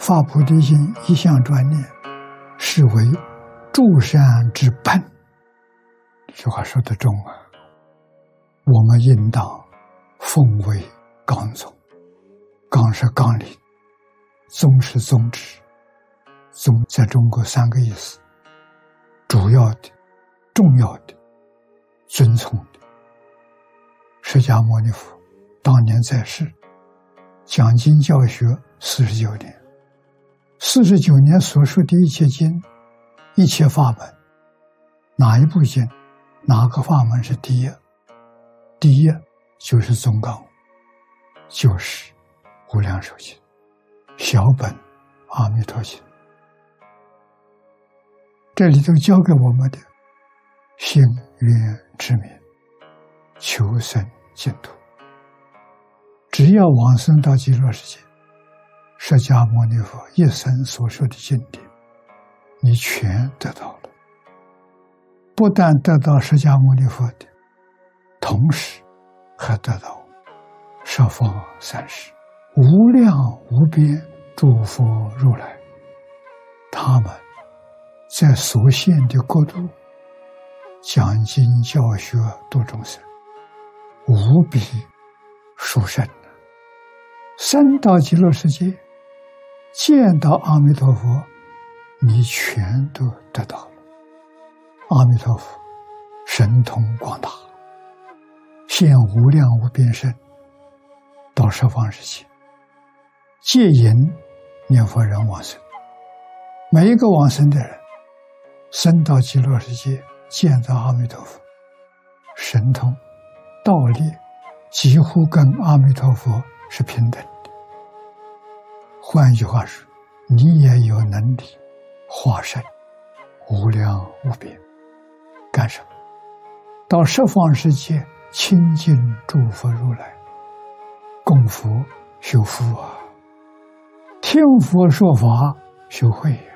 发菩提心，一向专念，是为诸善之本。这句话说得重啊！我们应当奉为纲宗，纲是纲领，宗是宗旨。宗在中国三个意思：主要的、重要的、尊崇的。释迦牟尼佛当年在世，讲经教学49年，49年所说的一切经、一切法门，哪一部经、哪个法门是第一？第一就是宗纲，就是无量寿经、小本阿弥陀经。这里头教给我们的信愿之名，求生净土。只要往生到极乐世界，释迦牟尼佛一生所说的经典，你全得到了。不但得到释迦牟尼佛的，同时还得到十方三世无量无边诸佛如来，他们在所现的国度讲经教学度众生，无比殊胜。生到极乐世界，见到阿弥陀佛，你全都得到了。阿弥陀佛神通广大，现无量无边身，到十方世界，接引念佛人往生。每一个往生的人，生到极乐世界，见到阿弥陀佛，神通道力几乎跟阿弥陀佛是平等的。换句话说，你也有能力化身无量无边，干什么？到十方世界亲近诸佛如来，供佛修福啊，听佛说法修慧啊。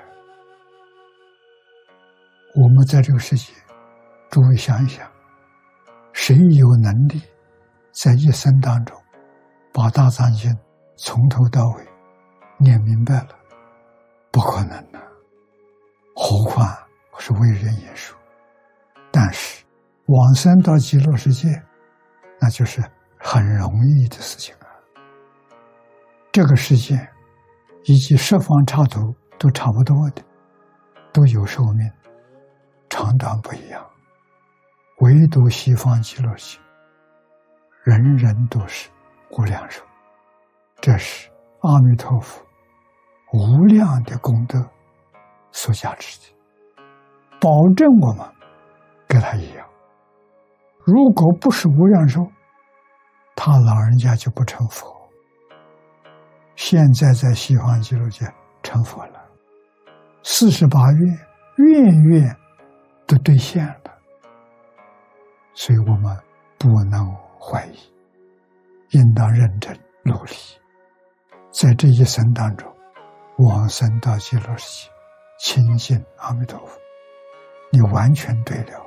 我们在这个世界，诸位想一想，谁有能力在一生当中把大藏经从头到尾念明白了？不可能的，何况是为人言说。但是往生到极乐世界，那就是很容易的事情啊。这个世界以及十方刹土都差不多的，都有寿命，长短不一样，唯独西方极乐世界，人人都是无量寿。这是阿弥陀佛无量的功德所加持的，保证我们跟他一样。如果不是无量寿，他老人家就不成佛。现在在西方极乐界成佛了，48愿愿都兑现了，所以我们不能怀疑，应当认真努力，在这一生当中往生到极乐世界，亲近阿弥陀佛，你完全对了。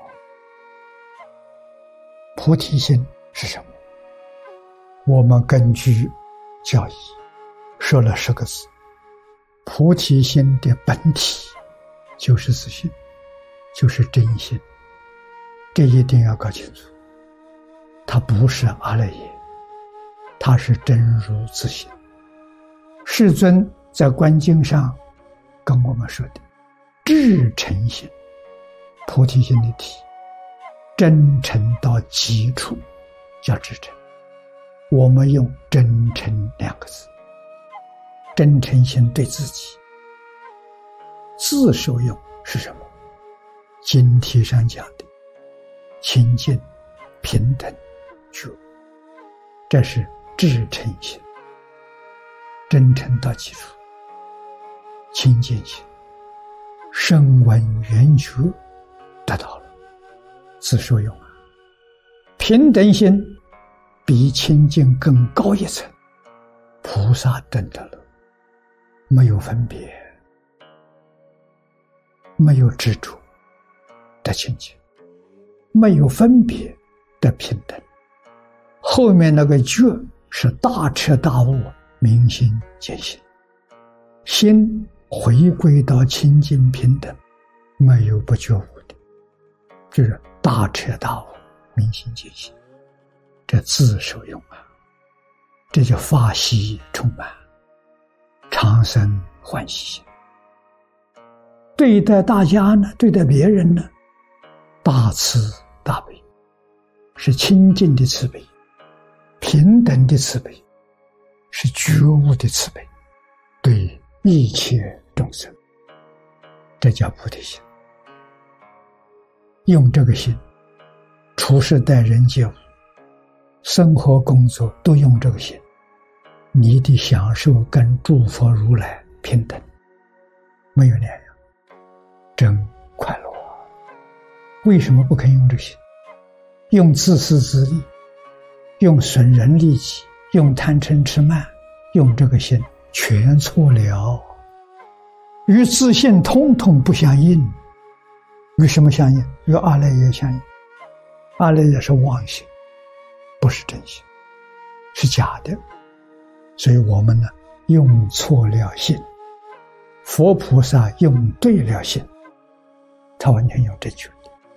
菩提心是什么？我们根据教义说了10个字，菩提心的本体就是自信，就是真心。这一定要搞清楚，它不是阿赖耶，它是真如自信。世尊在观经上跟我们说的至诚心，菩提心的体真诚到极处叫至诚。我们用真诚2个字，真诚心对自己，自受用是什么？经题上讲的清净平等觉，这是至诚心，真诚到极处。清净心声闻缘觉得到了，自受用啊。平等心比清净更高一层，菩萨等得了，没有分别，没有执着的清净，没有分别的平等。后面那个觉是大彻大悟，明心见性。 心回归到清净平等，没有不觉悟的，就是大彻大悟，明心见性，这自受用啊，这叫法喜充满，常生欢喜心。对待大家呢，对待别人呢，大慈大悲，是清净的慈悲，平等的慈悲，是觉悟的慈悲，对一切众生，这叫菩提心。用这个心处事待人接物，生活工作都用这个心，你的享受跟诸佛如来平等，没有两样，真快乐啊！为什么不肯用这个心？用自私自利，用损人利己，用贪嗔痴慢，用这个心全错了，与自信通通不相应。与什么相应？与阿赖耶相应。阿赖耶是妄心，不是真心，是假的。所以我们呢，用错了心，佛菩萨用对了心，他完全用正确的，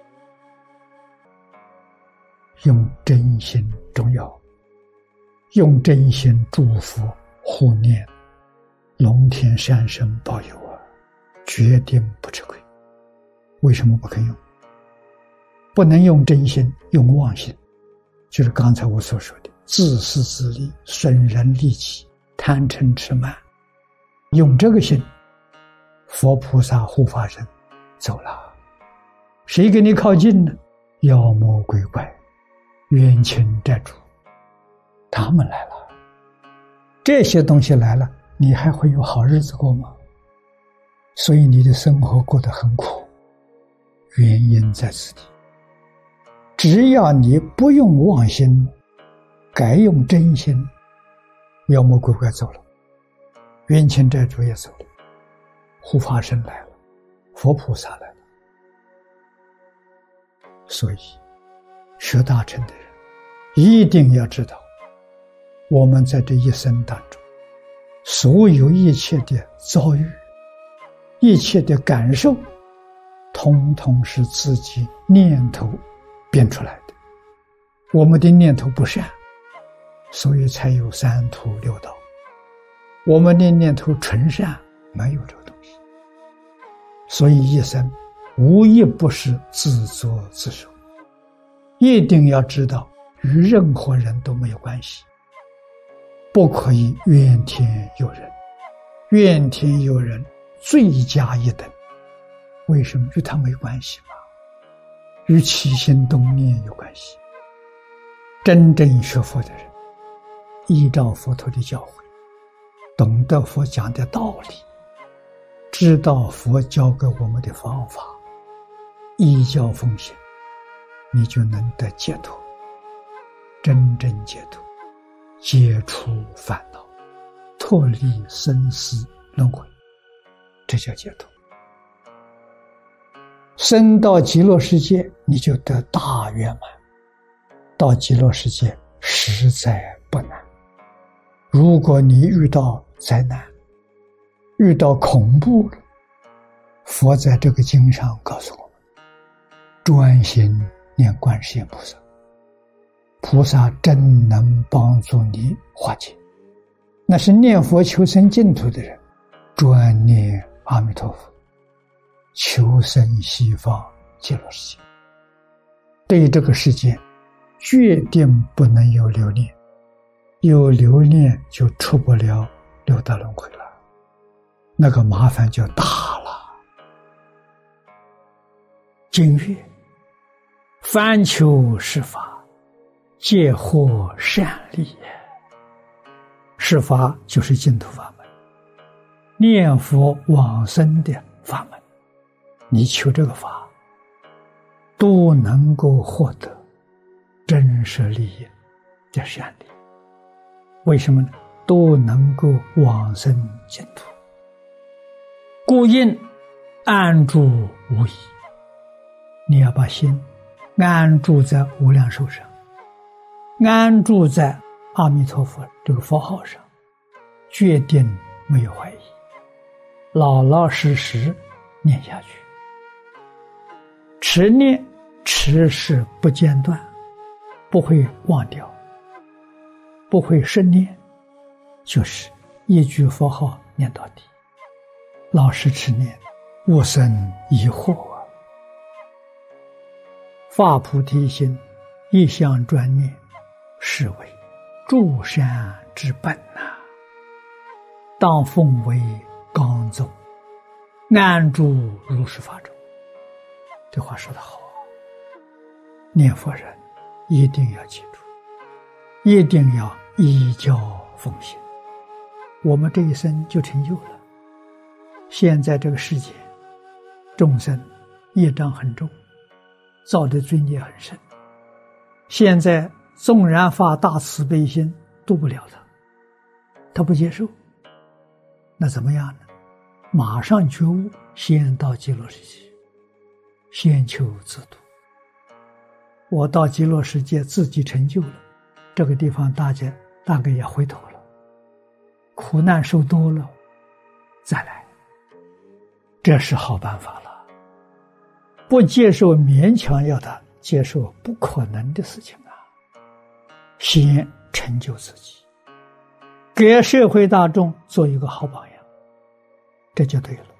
用真心重要，用真心祝福护念，龙天善神保佑啊，决定不吃亏。为什么不肯用？不能用真心，用妄心，就是刚才我所说的自私自利、损人利己、贪嗔痴慢。用这个心，佛菩萨护法神走了，谁给你靠近呢？妖魔鬼怪、冤亲债主，他们来了。这些东西来了，你还会有好日子过吗？所以你的生活过得很苦，原因在此地。只要你不用妄心，改用真心，妖魔鬼怪走了，冤亲债主也走了，护法神来了，佛菩萨来了。所以学大乘的人一定要知道，我们在这一生当中，所有一切的遭遇，一切的感受，统统是自己念头变出来的。我们的念头不善，所以才有三途六道。我们的念头纯善，没有这个东西。所以一生无一不是自作自受。一定要知道，与任何人都没有关系，不可以怨天尤人。怨天尤人，罪加一等。为什么？与他没关系嘛，与起心动念有关系。真正学佛的人，依照佛陀的教诲，懂得佛讲的道理，知道佛教给我们的方法，依教奉行，你就能得解脱，真正解脱，解除烦恼，脱离生死轮回，这叫解脱。升到极乐世界，你就得大圆满。到极乐世界实在不难。如果你遇到灾难，遇到恐怖了，佛在这个经上告诉我们，专心念观世音菩萨，菩萨真能帮助你化解。那是念佛求生净土的人，专念阿弥陀佛，求生西方极乐世界。对这个世界决定不能有留恋，有留恋就出不了六道轮回了，那个麻烦就大了。经曰：凡求是法，皆获善利。是法就是净土法门，念佛往生的法门，你求这个法都能够获得真实利益的善利。为什么呢？都能够往生净土。故应安住无疑。你要把心安住在无量寿上，安住在阿弥陀佛这个佛号上，决定没有怀疑。 老老实实念下去。持念持是不间断，不会忘掉，不会生念，就是一句佛号念到底，老实持念，无生疑惑啊。发菩提心，一向专念，是为诸善之本啊，当奉为纲宗，安住如是法中。这话说得好啊！念佛人一定要记住，一定要依教奉行，我们这一生就成就了。现在这个世界，众生业障很重，造的罪孽很深，现在纵然发大慈悲心，度不了他，他不接受，那怎么样呢？马上觉悟，先到极乐世界，先求自度。我到极乐世界自己成就了，这个地方大家大概也回头了，苦难受多了，再来，这是好办法了。不接受勉强要他接受不可能的事情啊，先成就自己，给社会大众做一个好榜样，这就对了。